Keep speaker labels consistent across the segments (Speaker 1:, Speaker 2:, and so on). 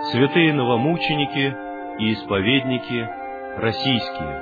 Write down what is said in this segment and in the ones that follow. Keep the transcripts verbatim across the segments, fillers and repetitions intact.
Speaker 1: святые новомученики и исповедники российские.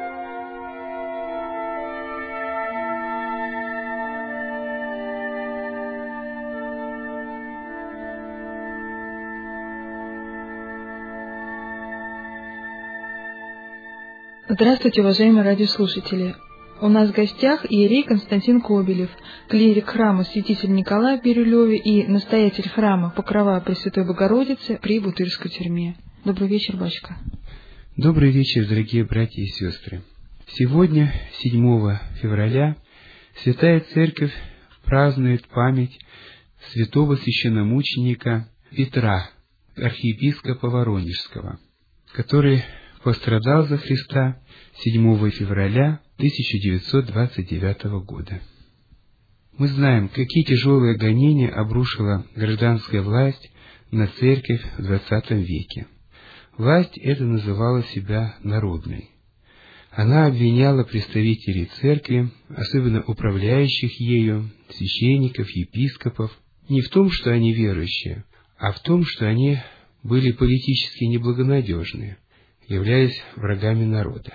Speaker 2: Здравствуйте, уважаемые радиослушатели! У нас в гостях иерей Константин Кобелев, клирик храма Святителя Николая в Бирюлеве и настоятель храма Покрова Пресвятой Богородицы при Бутырской тюрьме. Добрый вечер, батюшка.
Speaker 3: Добрый вечер, дорогие братья и сестры. Сегодня, седьмого февраля, Святая Церковь празднует память святого священномученика Петра, архиепископа Воронежского, который пострадал за Христа седьмого февраля тысяча девятьсот двадцать девятого года. Мы знаем, какие тяжелые гонения обрушила гражданская власть на церковь в двадцатом веке. Власть эта называла себя народной. Она обвиняла представителей церкви, особенно управляющих ею, священников, епископов, не в том, что они верующие, а в том, что они были политически неблагонадежные, являясь врагами народа.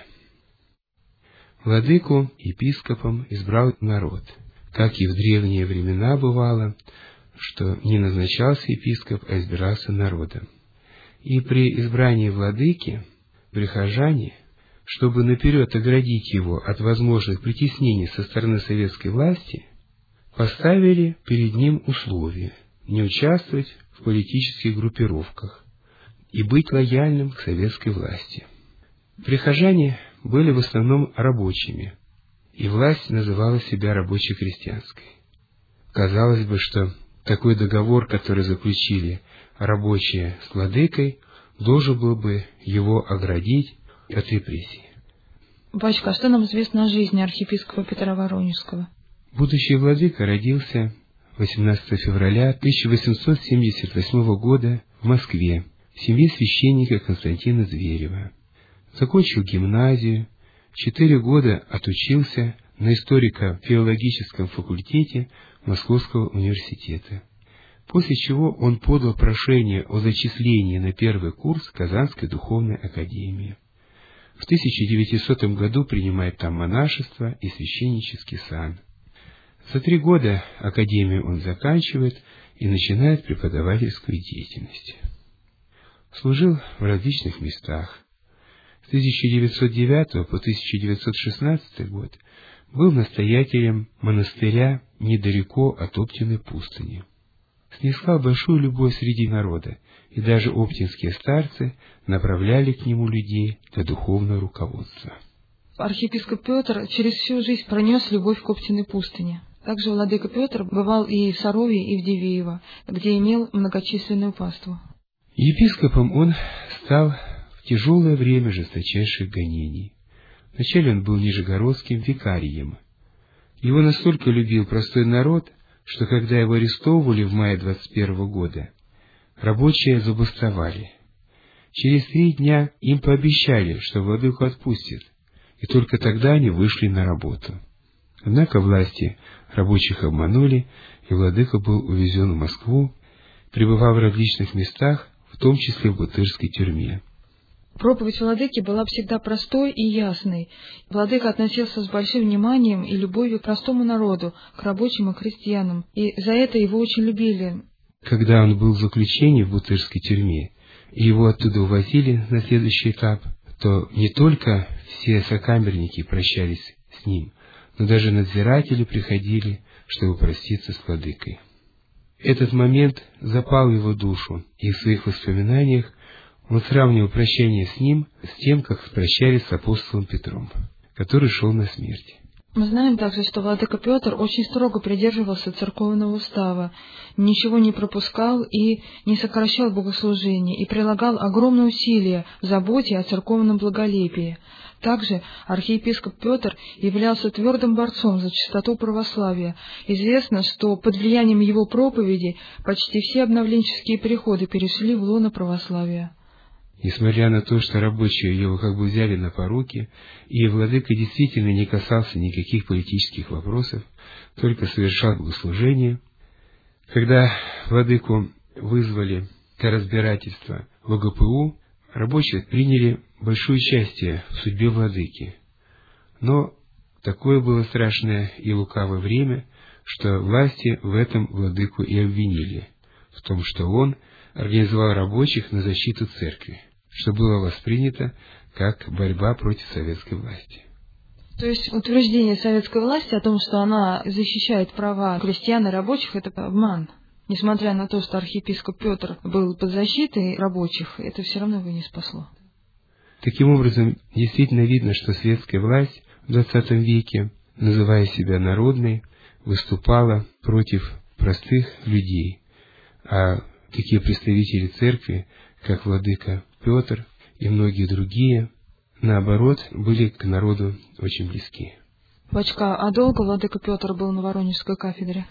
Speaker 3: Владыку епископом избрал народ, как и в древние времена бывало, что не назначался епископ, а избирался народом. И при избрании владыки прихожане, чтобы наперед оградить его от возможных притеснений со стороны советской власти, поставили перед ним условие не участвовать в политических группировках и быть лояльным к советской власти. Прихожане были в основном рабочими, и власть называла себя рабоче-крестьянской. Казалось бы, что такой договор, который заключили рабочие с владыкой, должен был бы его оградить от репрессий.
Speaker 2: Батюшка, а что нам известно о жизни архиепископа Петра Воронежского?
Speaker 3: Будущий владыка родился восемнадцатого февраля тысяча восемьсот семьдесят восьмого года в Москве в семье священника Константина Зверева. Закончил гимназию, четыре года отучился на историко-филологическом факультете Московского университета, после чего он подал прошение о зачислении на первый курс Казанской духовной академии. В тысяча девятисотом году принимает там монашество и священнический сан. За три года академию он заканчивает и начинает преподавательскую деятельность. Служил в различных местах. С тысяча девятьсот девятого по тысяча девятьсот шестнадцатый год был настоятелем монастыря недалеко от Оптиной пустыни. Снискал большую любовь среди народа, и даже оптинские старцы направляли к нему людей для духовного руководства.
Speaker 2: Архиепископ Петр через всю жизнь пронес любовь к Оптиной пустыне. Также владыка Петр бывал и в Сарове, и в Дивеево, где имел многочисленную паству.
Speaker 3: Епископом он стал в тяжелое время жесточайших гонений. Вначале он был нижегородским викарием. Его настолько любил простой народ, что когда его арестовывали в мае двадцать первого года, рабочие забастовали. Через три дня им пообещали, что владыку отпустят, и только тогда они вышли на работу. Однако власти рабочих обманули, и владыка был увезен в Москву, пребывал в различных местах, в том числе в Бутырской тюрьме.
Speaker 2: Проповедь владыки была всегда простой и ясной. Владыка относился с большим вниманием и любовью к простому народу, к рабочим и крестьянам, и за это его очень любили.
Speaker 3: Когда он был в заключении в Бутырской тюрьме, и его оттуда увозили на следующий этап, то не только все сокамерники прощались с ним, но даже надзиратели приходили, чтобы проститься с владыкой. Этот момент запал в его душу, и в своих воспоминаниях он сравнивал прощание с ним с тем, как прощались с апостолом Петром, который шел на смерть.
Speaker 2: Мы знаем также, что владыка Петр очень строго придерживался церковного устава, ничего не пропускал и не сокращал богослужения, и прилагал огромные усилия в заботе о церковном благолепии. Также архиепископ Петр являлся твердым борцом за чистоту православия. Известно, что под влиянием его проповеди почти все обновленческие переходы перешли в лоно православия.
Speaker 3: Несмотря на то, что рабочие его как бы взяли на поруки, и владыка действительно не касался никаких политических вопросов, только совершал богослужение, когда владыку вызвали для разбирательства в ОГПУ рабочие приняли большое участие в судьбе владыки. Но такое было страшное и лукавое время, что власти в этом владыку и обвинили, в том, что он организовал рабочих на защиту церкви, что было воспринято как борьба против советской власти.
Speaker 2: То есть утверждение советской власти о том, что она защищает права крестьян и рабочих, это обман. Несмотря на то, что архиепископ Петр был под защитой рабочих, это все равно его не спасло.
Speaker 3: Таким образом, действительно видно, что светская власть в двадцатом веке, называя себя народной, выступала против простых людей, а такие представители церкви, как владыка Петр и многие другие, наоборот, были к народу очень близки.
Speaker 2: Бачка, а долго владыка Петр был на Воронежской кафедре?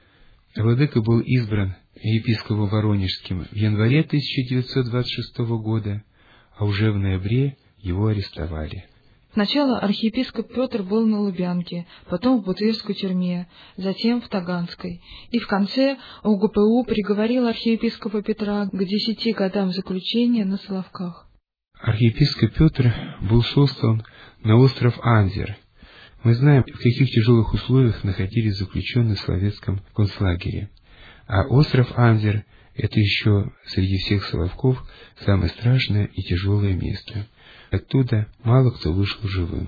Speaker 3: Владыка был избран епископом Воронежским в январе тысяча девятьсот двадцать шестого года, а уже в ноябре его арестовали.
Speaker 2: Сначала архиепископ Петр был на Лубянке, потом в Бутырской тюрьме, затем в Таганской, и в конце ОГПУ приговорил архиепископа Петра к десяти годам заключения на Соловках.
Speaker 3: Архиепископ Петр был сослан на остров Анзер. Мы знаем, в каких тяжелых условиях находились заключенные в советском концлагере. А остров Анзер — это еще среди всех Соловков самое страшное и тяжелое место. Оттуда мало кто вышел живым.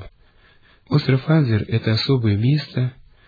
Speaker 3: Остров Анзер — это особое место,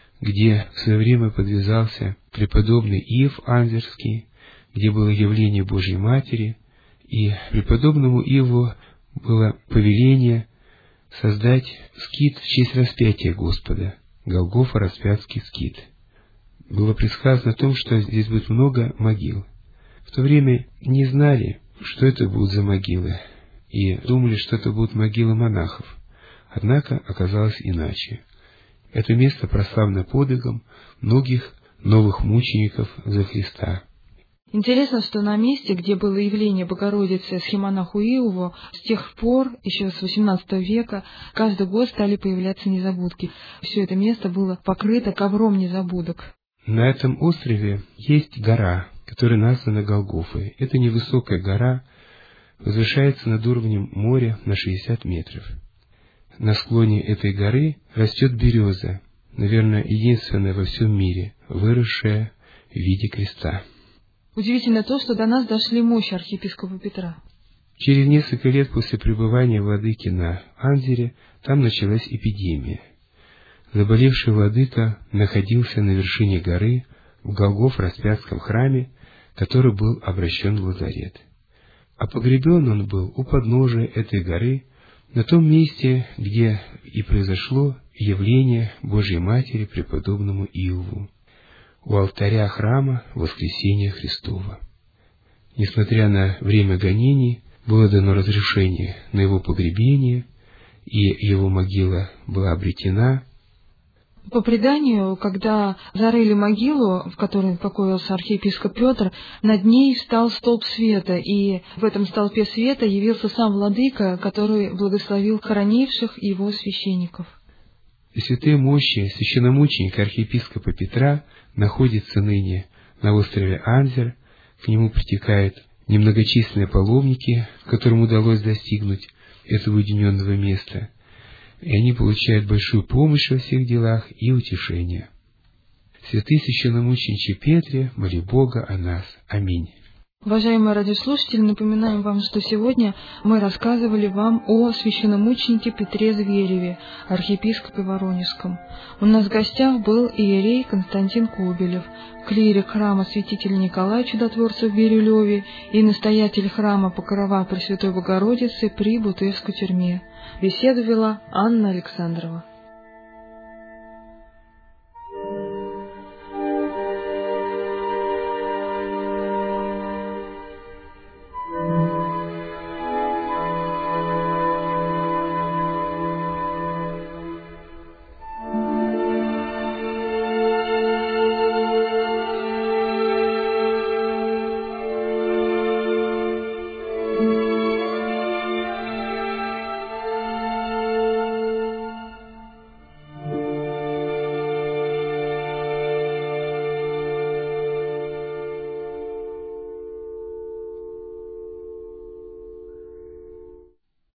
Speaker 3: где в свое время подвязался преподобный Иов Анзерский, где было явление Божьей Матери, и преподобному Иову было повеление создать скит в честь распятия Господа, Голгофа распятский скит. Было предсказано о том, что здесь будет много могил. В то время не знали, что это будут за могилы, и думали, что это будут могилы монахов. Однако оказалось иначе. Это место прославлено подвигом многих новых мучеников за Христа.
Speaker 2: Интересно, что на месте, где было явление Богородицы схемонаху Иову, с тех пор, еще с восемнадцатого века, каждый год стали появляться незабудки. Все это место было покрыто ковром незабудок.
Speaker 3: На этом острове есть гора, которая названа Голгофой. Это невысокая гора, возвышается над уровнем моря на шестьдесят метров. На склоне этой горы растет береза, наверное, единственная во всем мире, выросшая в виде креста.
Speaker 2: Удивительно то, что до нас дошли мощи архиепископа Петра.
Speaker 3: Через несколько лет после пребывания владыки на Анзере там началась эпидемия. Заболевший владыка находился на вершине горы в Голгоф-распятском храме, который был обращен в лазарет. А погребен он был у подножия этой горы, на том месте, где и произошло явление Божьей Матери преподобному Иову, у алтаря храма Воскресения Христова. Несмотря на время гонений, было дано разрешение на его погребение, и его могила была обретена.
Speaker 2: По преданию, когда зарыли могилу, в которой покоился архиепископ Петр, над ней встал столб света, и в этом столпе света явился сам владыка, который благословил хоронивших его священников.
Speaker 3: И святые мощи священномученика архиепископа Петра находятся ныне на острове Анзер, к нему притекают немногочисленные паломники, которым удалось достигнуть этого уединенного места, и они получают большую помощь во всех делах и утешение. Святый священномучениче Петре, моли Бога о нас. Аминь.
Speaker 2: Уважаемые радиослушатели, напоминаем вам, что сегодня мы рассказывали вам о священномученике Петре Звереве, архиепископе Воронежском. У нас в гостях был иерей Константин Кобелев, клирик храма святителя Николая Чудотворца в Бирюлеве и настоятель храма Покрова Пресвятой Богородицы при Бутырской тюрьме. Беседу вела Анна Александрова.